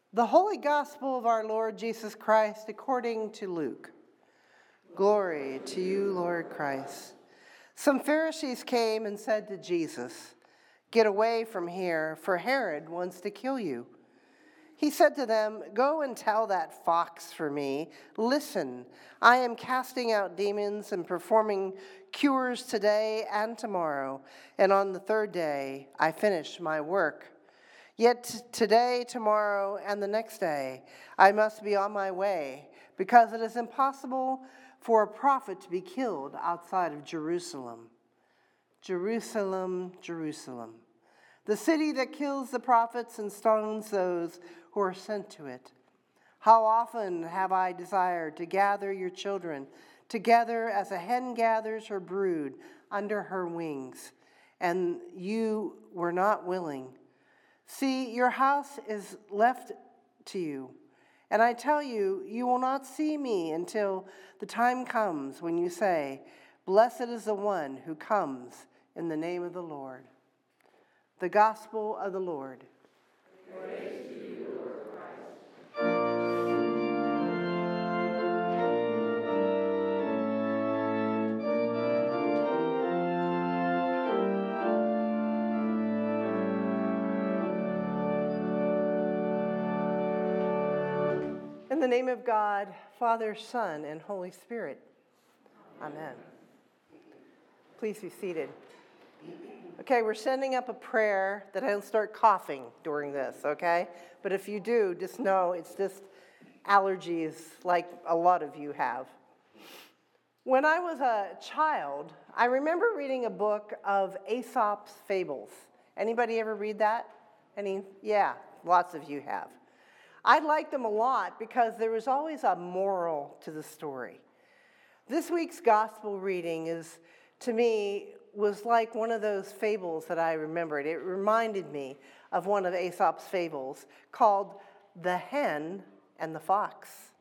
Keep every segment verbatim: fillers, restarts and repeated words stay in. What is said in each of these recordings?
The Holy Gospel of our Lord Jesus Christ according to Luke. Glory to you, Lord Christ. Some Pharisees came and said to Jesus, "Get away from here, for Herod wants to kill you." He said to them, "Go and tell that fox for me, 'Listen, I am casting out demons and performing cures today and tomorrow, and on the third day I finish my work. Yet t- today, tomorrow, and the next day I must be on my way, because it is impossible for a prophet to be killed outside of Jerusalem. Jerusalem, Jerusalem, the city that kills the prophets and stones those who are sent to it. How often have I desired to gather your children together as a hen gathers her brood under her wings, and you were not willing. See, your house is left to you, and I tell you, you will not see me until the time comes when you say, 'Blessed is the one who comes in the name of the Lord.'" The Gospel of the Lord. Praise to you, Lord Christ. In the name of God, Father, Son, and Holy Spirit. Amen. Please be seated. Okay, we're sending up a prayer that I don't start coughing during this, okay? But if you do, just know it's just allergies like a lot of you have. When I was a child, I remember reading a book of Aesop's Fables. Anybody ever read that? Any? Yeah, lots of you have. I liked them a lot because there was always a moral to the story. This week's gospel reading is, to me, was like one of those fables that I remembered. It reminded me of one of Aesop's fables called The Hen and the Fox.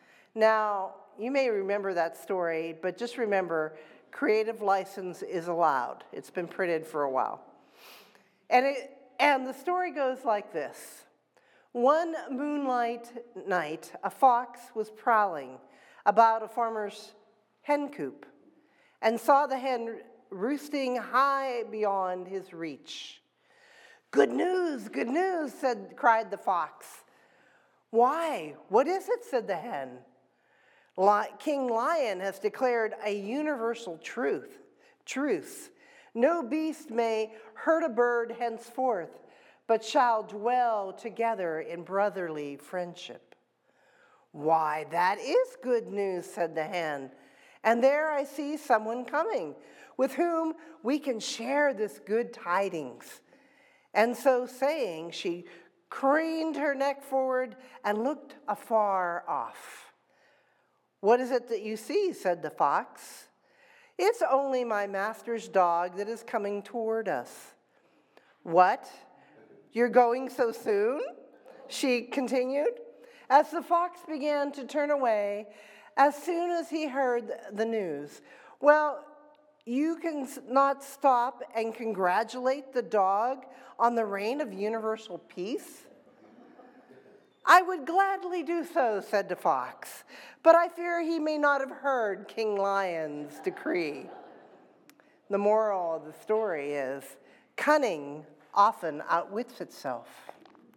Now, you may remember that story, but just remember, creative license is allowed. It's been printed for a while. And, it, and the story goes like this. One moonlight night, a fox was prowling about a farmer's hen coop and saw the hen roosting high beyond his reach. "Good news, good news," said, cried the fox. "Why? What is it?" said the hen. "King Lion has declared a universal truth, truce. No beast may hurt a bird henceforth, but shall dwell together in brotherly friendship." "Why, that is good news," said the hen. "And there I see someone coming with whom we can share this good tidings." And so saying, she craned her neck forward and looked afar off. "What is it that you see?" said the fox. "It's only my master's dog that is coming toward us." "What? You're going so soon?" she continued. As the fox began to turn away, as soon as he heard the news, "Well, you can not stop and congratulate the dog on the reign of universal peace?" "I would gladly do so," said the fox, "but I fear he may not have heard King Lion's decree." The moral of the story is, cunning often outwits itself.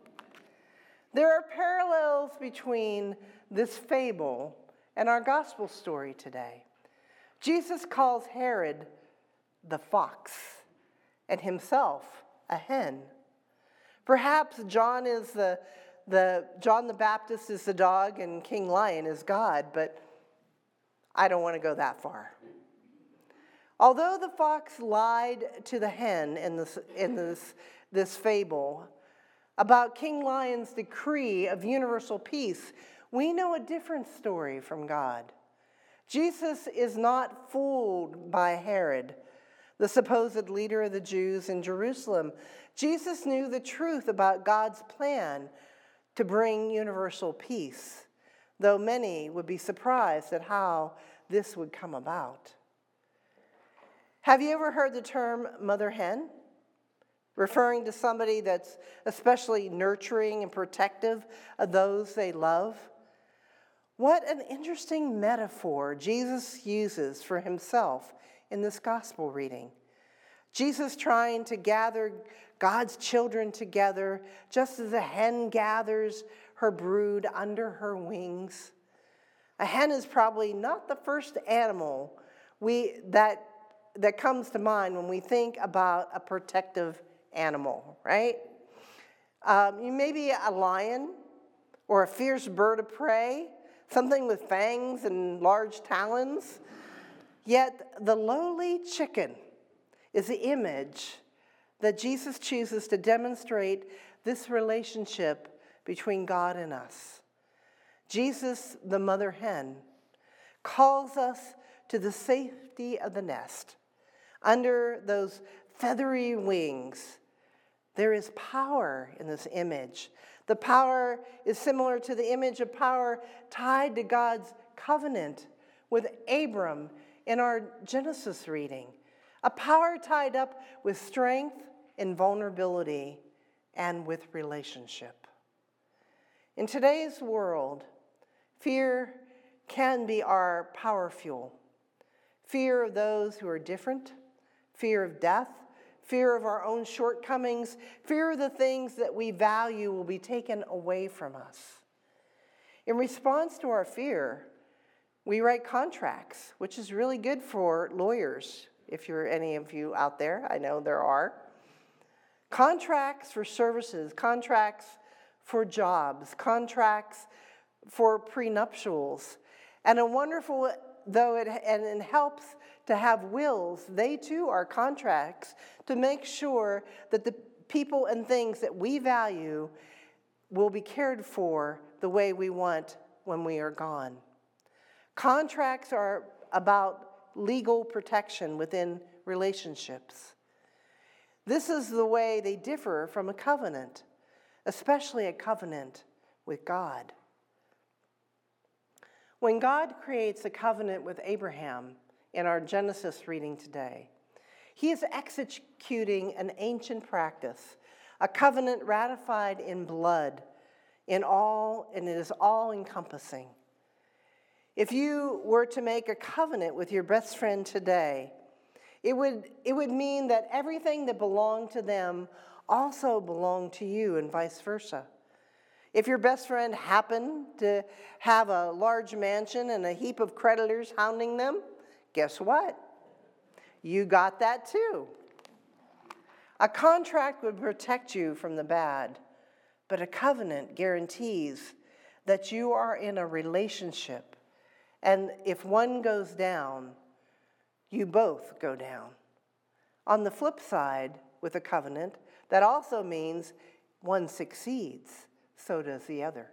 There are parallels between this fable and our gospel story today. Jesus calls Herod the fox and himself a hen. Perhaps John is the, the John the Baptist is the dog and King Lion is God, but I don't want to go that far. Although the fox lied to the hen in this, in this, this fable about King Lion's decree of universal peace, we know a different story from God. Jesus is not fooled by Herod, the supposed leader of the Jews in Jerusalem. Jesus knew the truth about God's plan to bring universal peace, though many would be surprised at how this would come about. Have you ever heard the term mother hen? referring to somebody that's especially nurturing and protective of those they love. What an interesting metaphor Jesus uses for himself in this gospel reading. Jesus trying to gather God's children together just as a hen gathers her brood under her wings. A hen is probably not the first animal we that that comes to mind when we think about a protective animal, right? Um, you may be a lion or a fierce bird of prey, something with fangs and large talons. Yet the lowly chicken is the image that Jesus chooses to demonstrate this relationship between God and us. Jesus, the mother hen, calls us to the safety of the nest. Under those feathery wings, there is power in this image. The power is similar to the image of power tied to God's covenant with Abram in our Genesis reading. A power tied up with strength and vulnerability and with relationship. In today's world, fear can be our power fuel. Fear of those who are different, fear of death, fear of our own shortcomings, fear of the things that we value will be taken away from us. In response to our fear, we write contracts, which is really good for lawyers, if you're any of you out there. I know there are. Contracts for services, contracts for jobs, contracts for prenuptials. And a wonderful, though it, and it helps to have wills, they too are contracts to make sure that the people and things that we value will be cared for the way we want when we are gone. Contracts are about legal protection within relationships. This is the way they differ from a covenant, especially a covenant with God. When God creates a covenant with Abraham in our Genesis reading today, he is executing an ancient practice, a covenant ratified in blood, in all, and it is all-encompassing. If you were to make a covenant with your best friend today, it would, it would mean that everything that belonged to them also belonged to you and vice versa. If your best friend happened to have a large mansion and a heap of creditors hounding them, guess what? You got that too. A contract would protect you from the bad, but a covenant guarantees that you are in a relationship. And if one goes down, you both go down. On the flip side, with a covenant, that also means one succeeds, so does the other.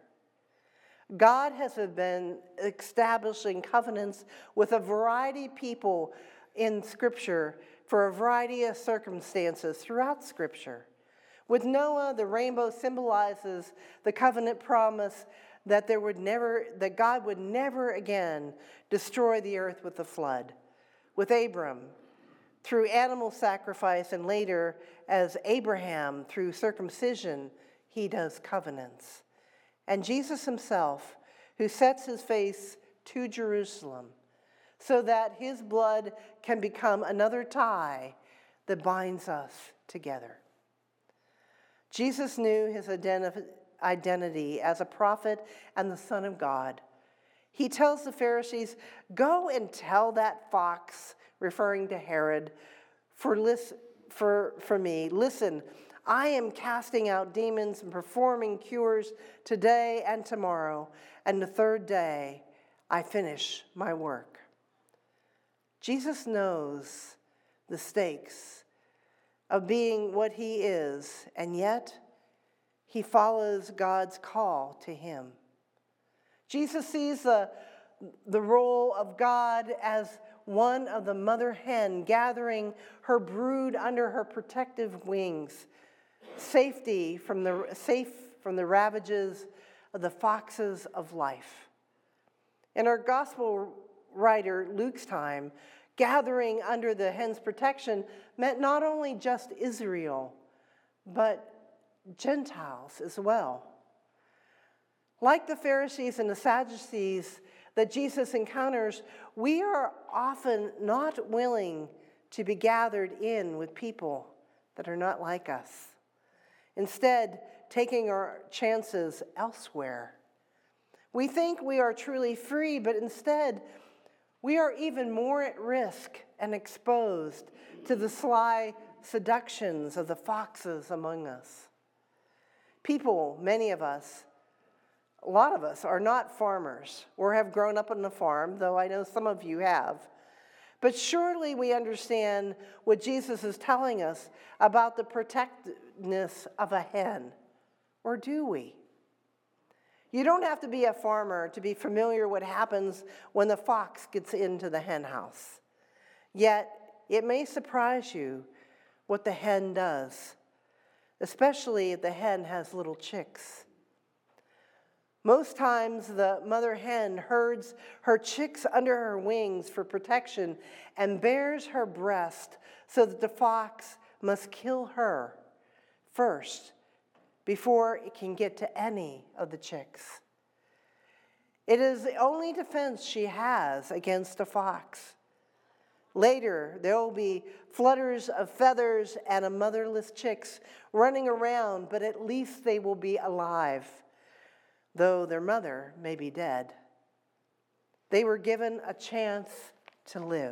God has been establishing covenants with a variety of people in Scripture for a variety of circumstances throughout Scripture. With Noah, the rainbow symbolizes the covenant promise that there would never, that God would never again destroy the earth with a flood. With Abram, through animal sacrifice, and later as Abraham through circumcision, he does covenants. And Jesus himself, who sets his face to Jerusalem so that his blood can become another tie that binds us together. Jesus knew his identi- identity as a prophet and the Son of God. He tells the Pharisees, "Go and tell that fox," referring to Herod, for, lis- for, for me, "Listen, I am casting out demons and performing cures today and tomorrow, and the third day I finish my work." Jesus knows the stakes of being what he is, and yet he follows God's call to him. Jesus sees the, the role of God as one of the mother hen gathering her brood under her protective wings, safety from the, safe from the ravages of the foxes of life. In our gospel writer Luke's time, gathering under the hen's protection meant not only just Israel, but Gentiles as well. Like the Pharisees and the Sadducees that Jesus encounters, we are often not willing to be gathered in with people that are not like us. Instead, taking our chances elsewhere. We think we are truly free, but instead, we are even more at risk and exposed to the sly seductions of the foxes among us. People, many of us, a lot of us, are not farmers or have grown up on a farm, though I know some of you have. But surely we understand what Jesus is telling us about the protectiveness of a hen. Or do we? You don't have to be a farmer to be familiar what happens when the fox gets into the hen house. Yet, it may surprise you what the hen does, especially if the hen has little chicks. Most times, the mother hen herds her chicks under her wings for protection and bares her breast so that the fox must kill her first before it can get to any of the chicks. It is the only defense she has against a fox. Later, there will be flutters of feathers and a motherless chicks running around, but at least they will be alive, though their mother may be dead. They were given a chance to live.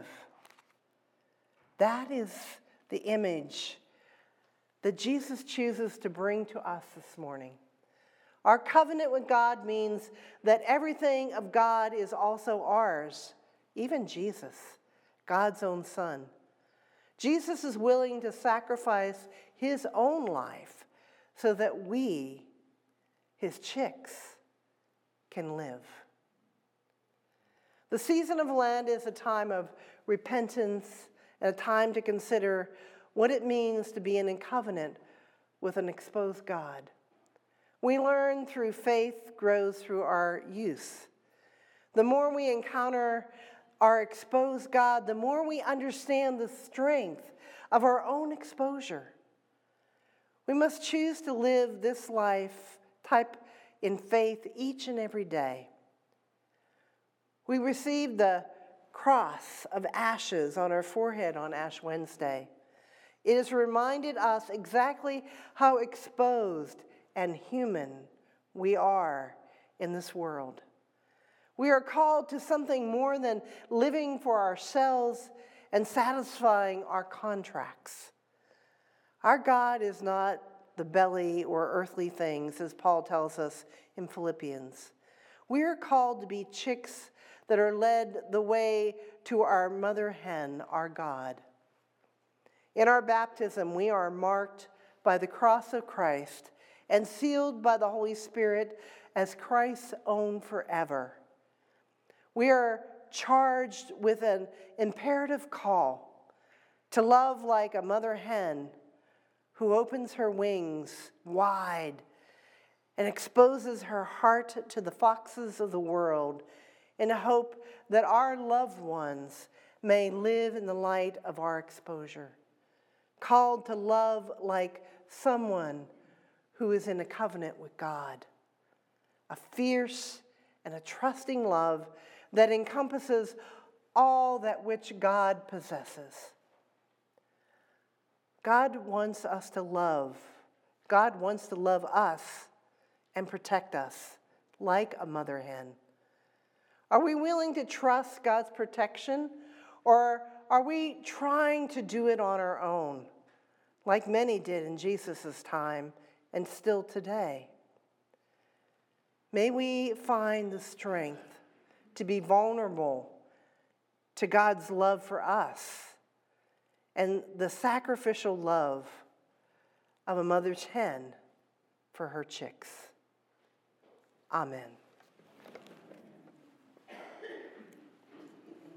That is the image that Jesus chooses to bring to us this morning. Our covenant with God means that everything of God is also ours, even Jesus, God's own Son. Jesus is willing to sacrifice his own life so that we, his chicks, can live. The season of Lent is a time of repentance and a time to consider what it means to be in a covenant with an exposed God. We learn through faith grows through our use. The more we encounter our exposed God, the more we understand the strength of our own exposure. We must choose to live this life type in faith each and every day. We receive the cross of ashes on our forehead on Ash Wednesday. It has reminded us exactly how exposed and human we are in this world. We are called to something more than living for ourselves and satisfying our contracts. Our God is not the belly or earthly things, as Paul tells us in Philippians. We are called to be chicks that are led the way to our mother hen, our God. In our baptism, we are marked by the cross of Christ and sealed by the Holy Spirit as Christ's own forever. We are charged with an imperative call to love like a mother hen who opens her wings wide and exposes her heart to the foxes of the world in a hope that our loved ones may live in the light of our exposure. Called to love like someone who is in a covenant with God. A fierce and a trusting love that encompasses all that which God possesses. God wants us to love. God wants to love us and protect us like a mother hen. Are we willing to trust God's protection, or are we trying to do it on our own, like many did in Jesus' time and still today? May we find the strength to be vulnerable to God's love for us and the sacrificial love of a mother's hen for her chicks. Amen.